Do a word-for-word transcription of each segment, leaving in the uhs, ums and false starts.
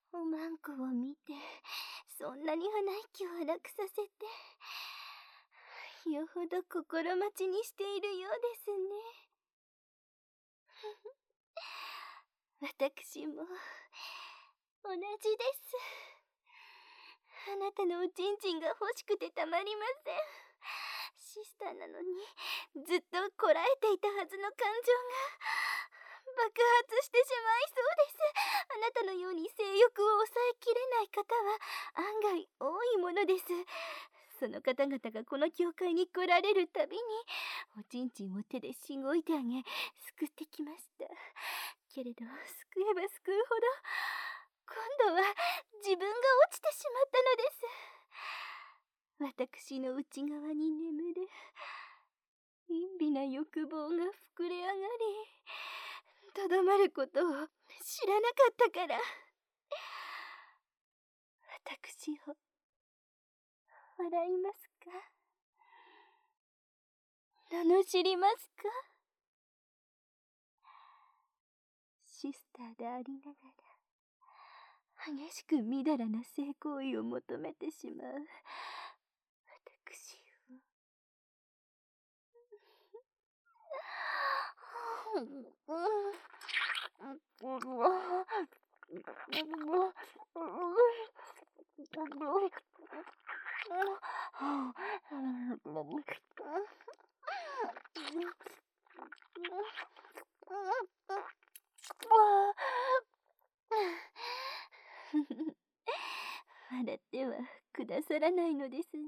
おまんこを見て、そんなに鼻息を荒くさせて、よほど心待ちにしているようですね。私も同じです。あなたのおちんちんが欲しくてたまりません。シスターなのにずっとこらえていたはずの感情が爆発してしまいそうです。あなたのように性欲を抑えきれない方は案外多いものです。その方々がこの教会に来られるたびにおちんちんを手でしごいてあげ救ってきました。けれど救えば救うほど今度は自分が落ちてしまったのです。私の内側に眠る陰微な欲望が膨れ上がりとどまることを知らなかったから。私を笑いますか？罵りますか？シスターでありながら激しくみだらな性行為を求めてしまう私を笑ってはくださらないのですね。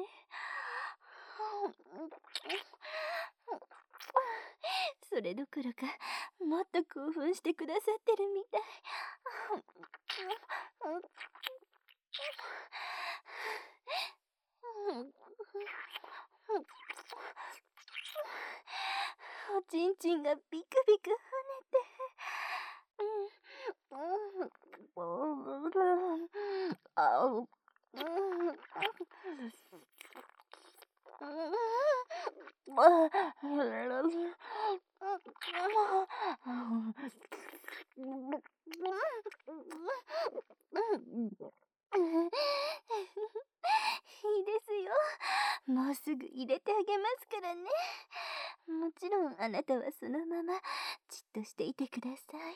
それどころかもっと興奮してくださってるみたい。おちんちんがビクビク跳ねて、いいですよ。もうすぐ入れてあげますからね。もちろんあなたはそのままじっとしていてください。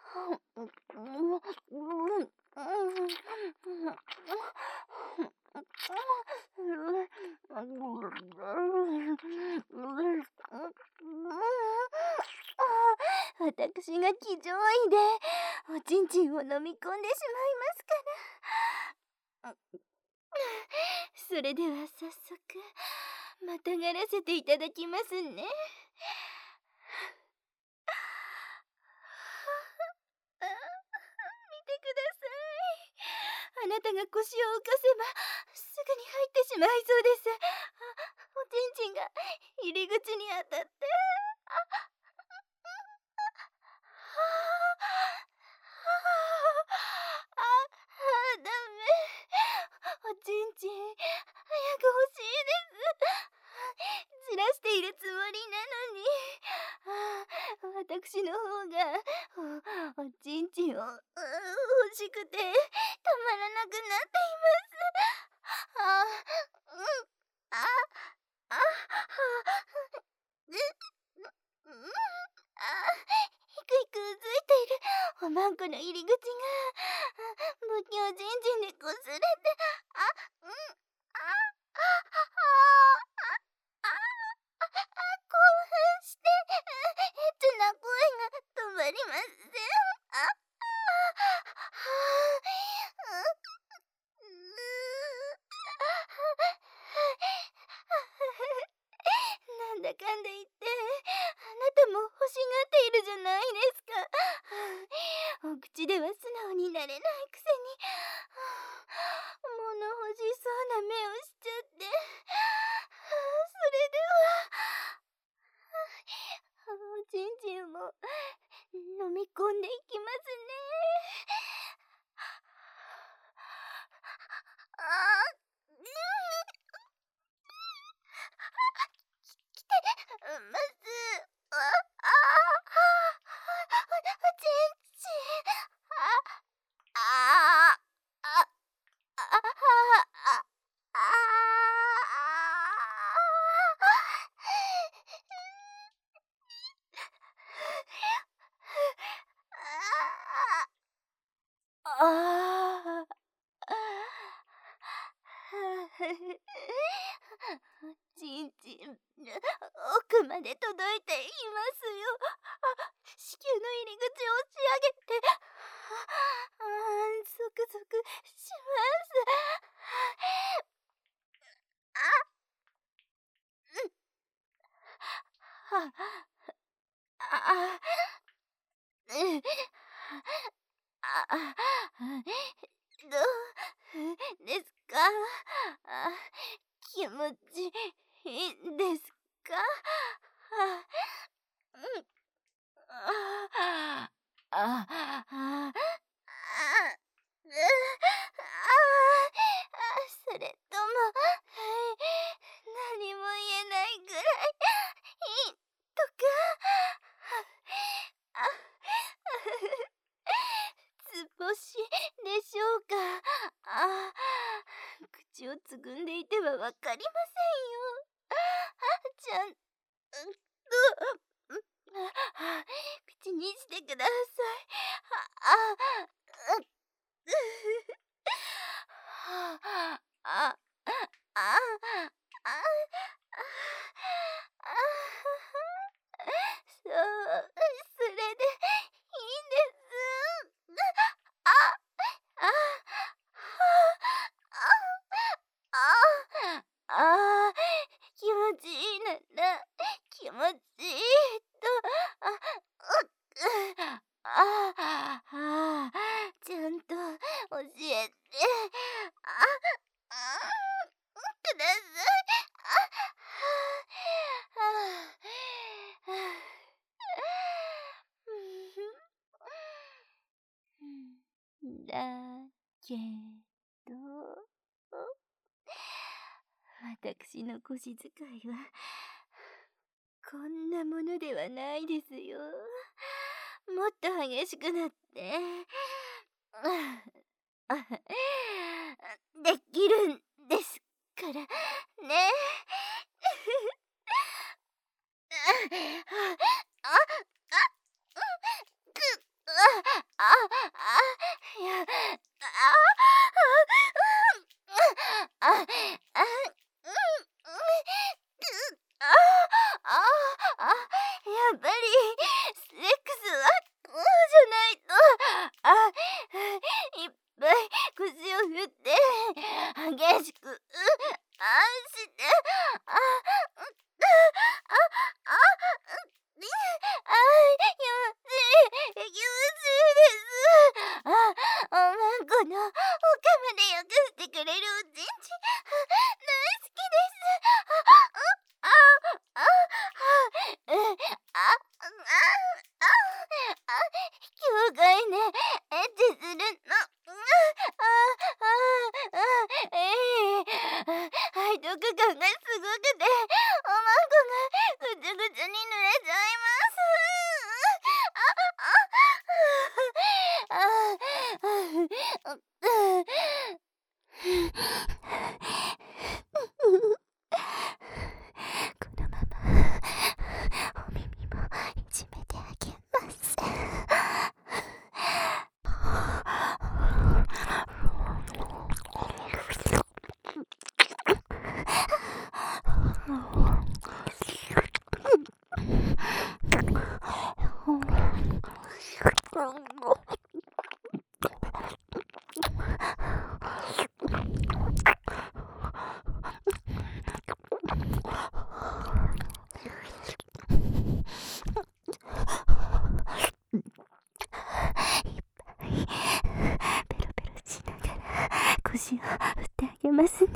私が気丈位でおちんちんを飲み込んでしまいますから。それでは早速またがらせていただきますね。見てください。あなたが腰を浮かせばすぐに入ってしまいそうです。おちんちんが入り口に当たって、あ、ダメ。おちんちん早く欲しいです。じらしているつもりなのに、私の方がおちんちんを欲しくてたまらなくなっています。あ、うん、あ、あ、うん、あ、ひくひくうずいているおまんこの入り口が不器用じんじんでこすれて、あ、うん、あ、あ、あ、あ、あ、興奮してエッチな声が止まりません。あ、なんだかんだ言ってあなたも欲しがっているじゃないですか。お口では素直になれないくせに物欲しそうな目をしちゃって、それではおちんちんも飲み込んでいきますね。あ、うん、来てます。あ、あ、おちんちん、あ、あああ。ちんちん、奥まで届いていますよ。子宮の入り口を押し上げて、ああ、ゾクゾクします。あ、うん。はあ、うん。ああ、どうですか？あ、気持ちいいですか？あ、うん。ああ、ああ、ああ、う、ああ、それとも、何も言えないぐらいいいとか、あ、図星でしょうか。あ、口をつぐんでいてはわかりませんよ。ちゃんと、口にしてください。あ、あ、う、あ、あ、あ、あ、そう、それでいいんです。あ、あ、あ、あ、あ、気持ちいいなら、気持ちいいと、あ、う、あ、あ、ちゃんと教えて、あ、あ、ください。あ、はあ、はあ、だけど、私の腰使いはこんなものではないですよ。もっと激しくなって、できるんですからね。あ、あ、うん、く、あ、あ、あ、いや、あ、あ、あ、あ、あ、うん、く、あ、あ、あ、やっぱり、セックスはこうじゃないと、あ、いっぱい腰を振って、激しく、う、あして、あ、う、あ、あ、う、に、あ、気持ちいい、気持ちいいです。あ、おまんこのおかまでよくしてくれるおちんちん、大好きです。あ、あ、あ、あ、う、あ、あ、あ、あ、境外ね、エッチするの。あ、あ、あ、ええ、背徳感がすごくて、おまんこがぐちゃぐちゃに濡れちゃいます。あ、あ、あ、あ、このままお耳もいじめてあげます。ペロペロしながら腰を振ってあげますね。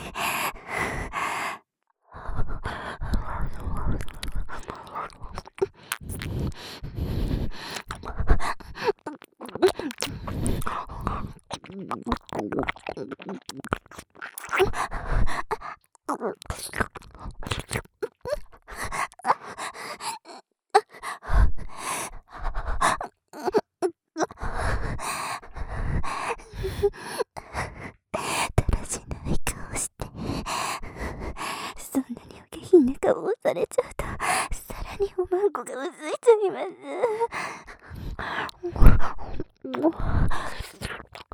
だらしない顔して、そんなにお下品な顔をされちゃうと、さらにおまんこがうずいちゃいます。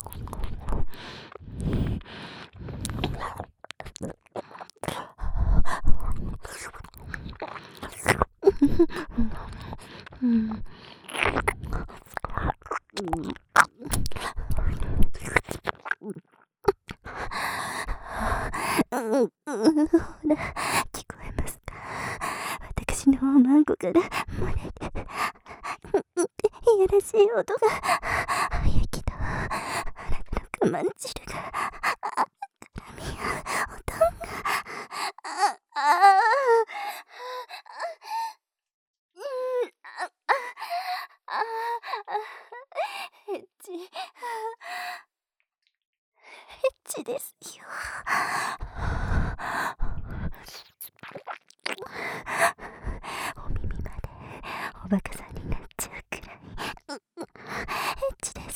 ほら、聞こえますか？私のおまんこから漏れるいやらしい音が、雪とあなたの我慢汁が絡み合う音が、ああうんあああエッチエッチですよ。お耳までおバカさんになっちゃうくらいエッチです。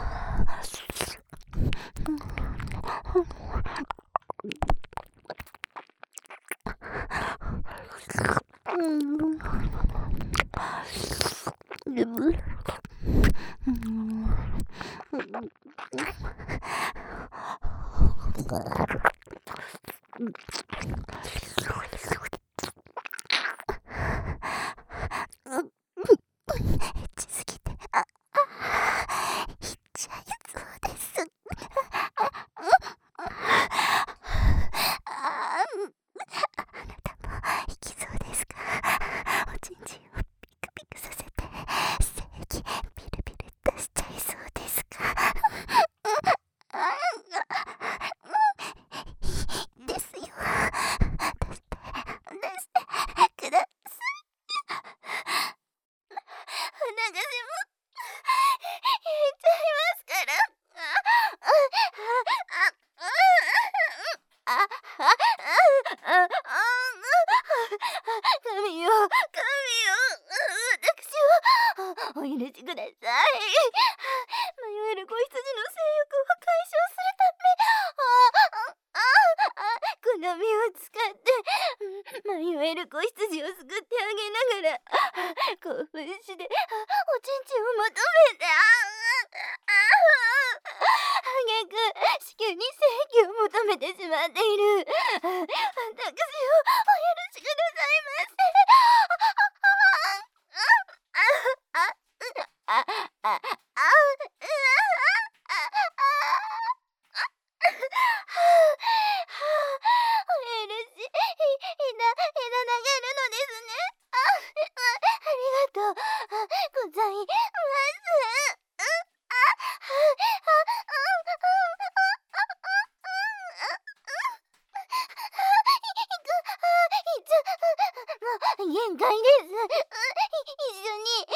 エッチすぎて、あ、あ、いっちゃいそうです。あなたもいきそうですか？おちんちんをピクピクさせて精液ビルビル出しちゃいそうですか？ですよ。出して出してください。お流しも入れちゃいますから。ああああ神よ神よ、私をお許しください。迷える子羊の性欲を解消するため、あああこの身を使って迷える子羊を救ってあげながら興奮しておちんちんを求めて、ああ逆子宮に性器を求めてしまっている私をお許しくださいませ。ああああお許しいいたいただけるのですね。あありがとうございます。限界です。一緒にいい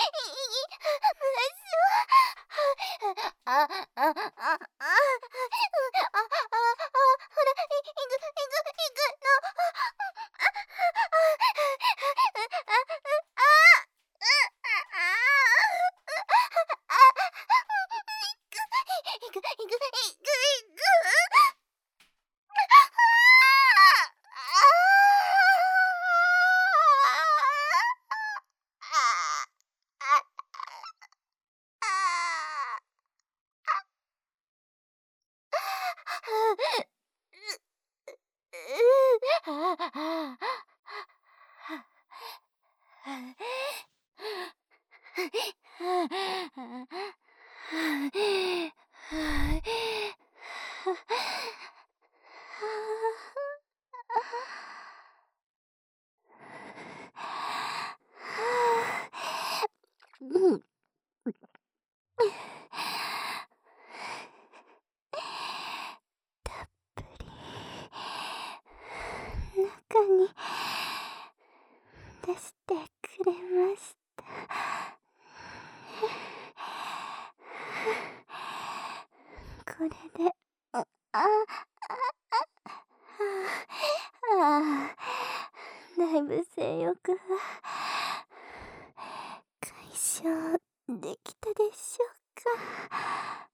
あああああああほらいくいくいく中に出してくれました。これでああああだいぶ性欲は解消できたでしょうか。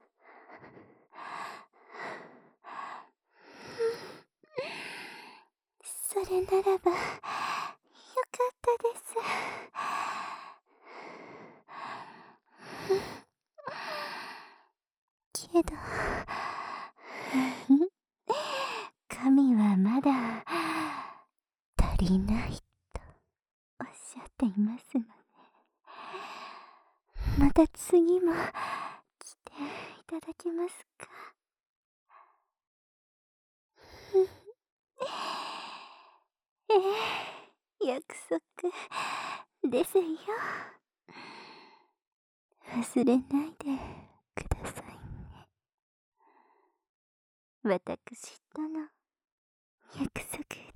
それならばよかったです。けど神はまだ足りないとおっしゃっていますのね。 また次も来ていただけますか？ええ、約束ですよ。忘れないでくださいね。私との約束。